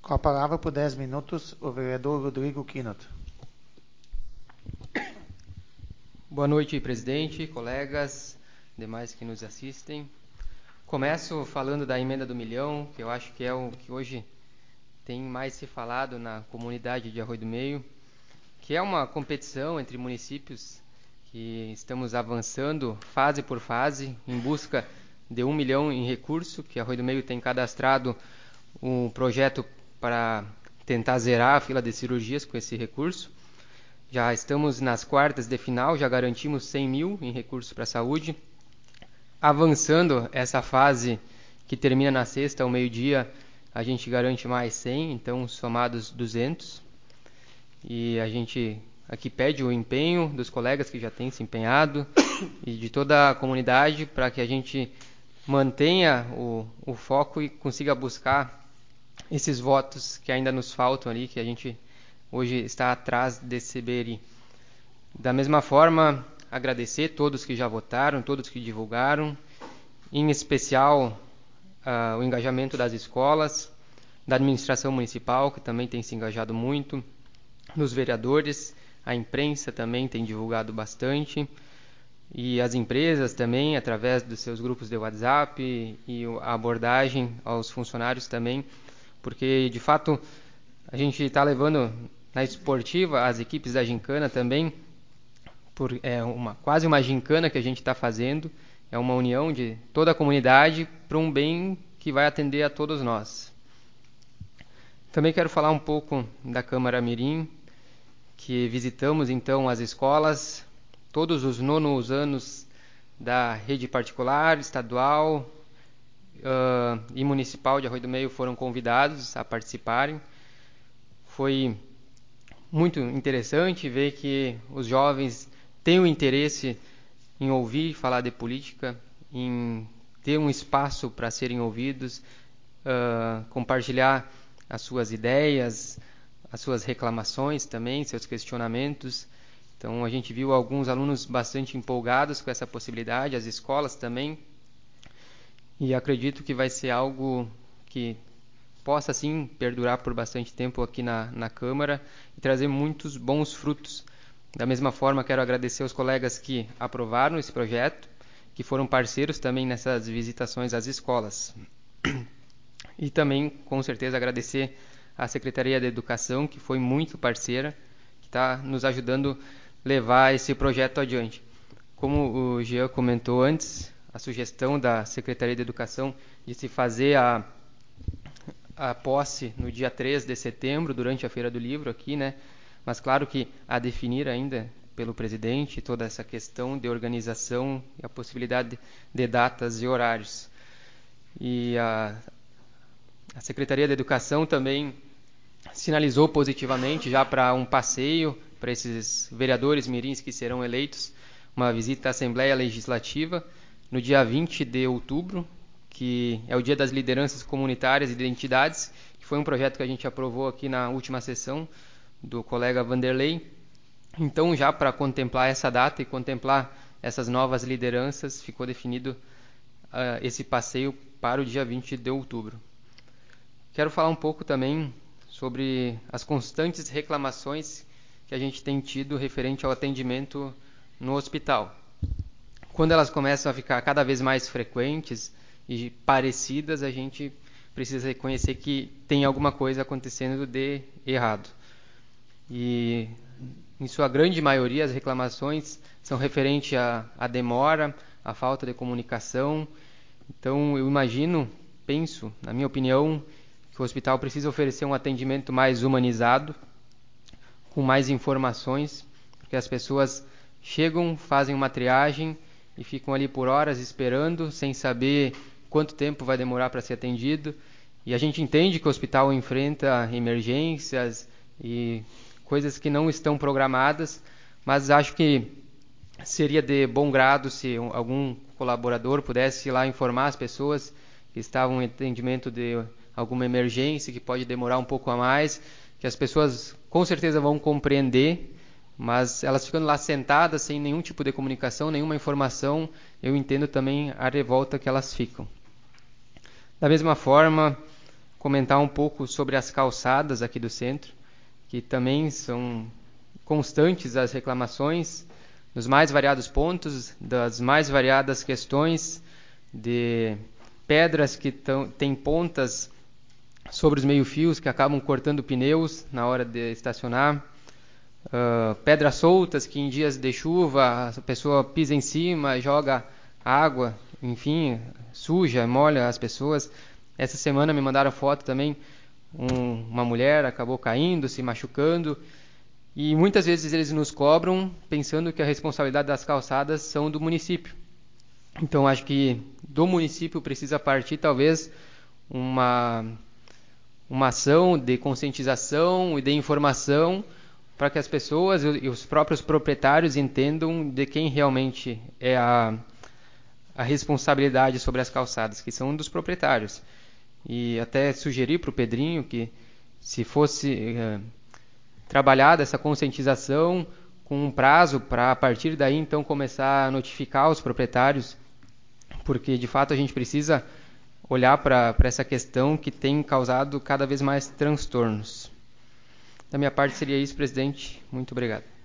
Com a palavra por 10 minutos, o vereador Rodrigo Quinot. Boa noite, presidente, colegas, demais que nos assistem. Começo falando da emenda do milhão, que eu acho que é o que hoje tem mais se falado na comunidade de Arroio do Meio, que é uma competição entre municípios que estamos avançando fase por fase em busca de 1 milhão em recurso, que Arroio do Meio tem cadastrado um projeto para tentar zerar a fila de cirurgias com esse recurso. Já estamos nas quartas de final, já garantimos 100 mil em recursos para a saúde. Avançando essa fase que termina na sexta ao meio-dia, a gente garante mais 100, então somados 200. E a gente aqui pede o empenho dos colegas que já têm se empenhado e de toda a comunidade para que a gente mantenha o foco e consiga buscar esses votos que ainda nos faltam ali, que a gente hoje está atrás desse BRI. Da mesma forma, agradecer todos que já votaram, todos que divulgaram, em especial o engajamento das escolas, da administração municipal, que também tem se engajado muito, dos vereadores, a imprensa também tem divulgado bastante, e as empresas também, através dos seus grupos de WhatsApp e a abordagem aos funcionários também, porque de fato a gente está levando na esportiva as equipes da gincana também, quase uma gincana que a gente está fazendo, é uma união de toda a comunidade para um bem que vai atender a todos nós. Também quero falar um pouco da Câmara Mirim, que visitamos então as escolas, todos os nonos anos da rede particular, estadual e municipal de Arroio do Meio foram convidados a participarem. Foi muito interessante ver que os jovens têm o interesse em ouvir falar de política, em ter um espaço para serem ouvidos, compartilhar as suas ideias, as suas reclamações também, seus questionamentos. Então a gente viu alguns alunos bastante empolgados com essa possibilidade, as escolas também, e acredito que vai ser algo que possa sim perdurar por bastante tempo aqui na Câmara e trazer muitos bons frutos. Da mesma forma, quero agradecer aos colegas que aprovaram esse projeto, que foram parceiros também nessas visitações às escolas. E também, com certeza, agradecer à Secretaria de Educação, que foi muito parceira, que está nos ajudando a levar esse projeto adiante. Como o Jean comentou antes, a sugestão da Secretaria de Educação de se fazer a posse no dia 3 de setembro, durante a Feira do Livro aqui, né? Mas claro que a definir ainda pelo presidente toda essa questão de organização e a possibilidade de datas e horários. E a Secretaria de Educação também sinalizou positivamente já para um passeio para esses vereadores mirins que serão eleitos, uma visita à Assembleia Legislativa no dia 20 de outubro, que é o Dia das Lideranças Comunitárias e Identidades, que foi um projeto que a gente aprovou aqui na última sessão do colega Vanderlei. Então, já para contemplar essa data e contemplar essas novas lideranças, ficou definido esse passeio para o dia 20 de outubro. Quero falar um pouco também sobre as constantes reclamações que a gente tem tido referente ao atendimento no hospital. Quando elas começam a ficar cada vez mais frequentes e parecidas, a gente precisa reconhecer que tem alguma coisa acontecendo de errado. E, em sua grande maioria, as reclamações são referentes à demora, à falta de comunicação. Então, eu penso, na minha opinião, que o hospital precisa oferecer um atendimento mais humanizado, com mais informações, porque as pessoas chegam, fazem uma triagem e ficam ali por horas esperando, sem saber quanto tempo vai demorar para ser atendido. E a gente entende que o hospital enfrenta emergências e coisas que não estão programadas, mas acho que seria de bom grado se algum colaborador pudesse ir lá informar as pessoas que estavam em atendimento de alguma emergência, que pode demorar um pouco a mais, que as pessoas com certeza vão compreender, mas elas ficando lá sentadas sem nenhum tipo de comunicação, nenhuma informação, eu entendo também a revolta que elas ficam. Da mesma forma, comentar um pouco sobre as calçadas aqui do centro, que também são constantes as reclamações nos mais variados pontos, das mais variadas questões, de pedras que têm pontas sobre os meio-fios que acabam cortando pneus na hora de estacionar, pedras soltas que em dias de chuva a pessoa pisa em cima, joga água, enfim, suja, molha as pessoas. Essa semana me mandaram foto também, uma mulher acabou caindo, se machucando, e muitas vezes eles nos cobram pensando que a responsabilidade das calçadas são do município. Então acho que do município precisa partir talvez uma ação de conscientização e de informação para que as pessoas e os próprios proprietários entendam de quem realmente é a responsabilidade sobre as calçadas, que são dos proprietários. E até sugeri para o Pedrinho que se fosse trabalhada essa conscientização com um prazo para a partir daí então começar a notificar os proprietários, porque de fato a gente precisa olhar para essa questão que tem causado cada vez mais transtornos. Da minha parte seria isso, presidente. Muito obrigado.